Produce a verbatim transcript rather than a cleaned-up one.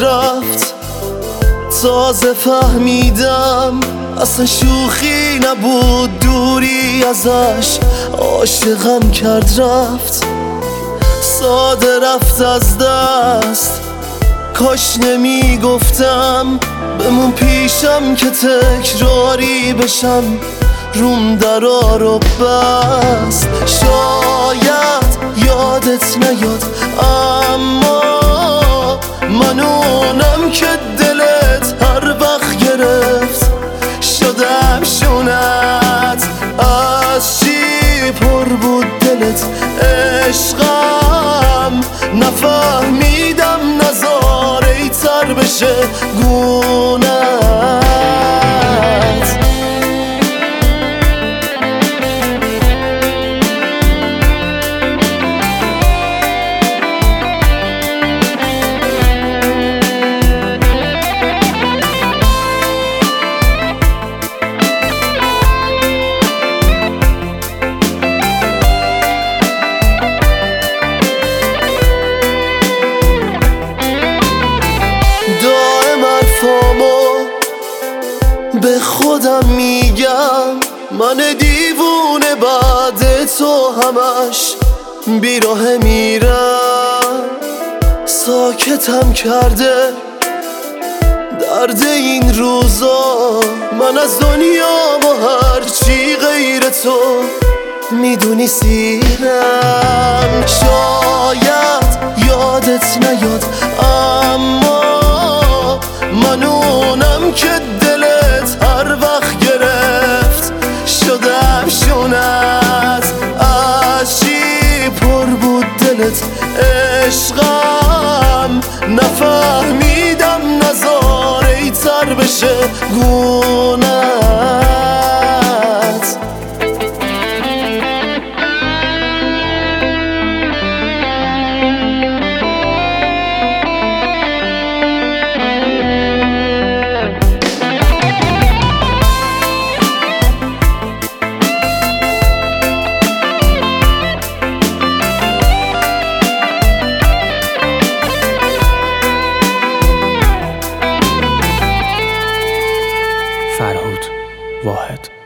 رفت تازه فهمیدم اصلا شوخی نبود دوری ازش، عاشقم کرد رفت ساده رفت از دست. کاش نمی گفتم بمون پیشم که تکراری بشم، روم درا رو بست. شاید یادت نیاد اما من اونم که دلت هر وقت گرفت شدم شونت. از چی پر بود دلت عشقم، نفهمیدم نزاره تر بشه گونت. به خودم میگم من دیوونه بعد تو همش بیراه میرم. ساکتم کرده درد این روزا، من از دنیا و هرچی غیر تو میدونی سیرم. شاید یادت نیاد اما من اونم که دلت هر وقت گرفت شدم شونت. از چی پر بود دلت عشقم، نفهمیدم نزاره تر بشه گونت. فرهود واحد.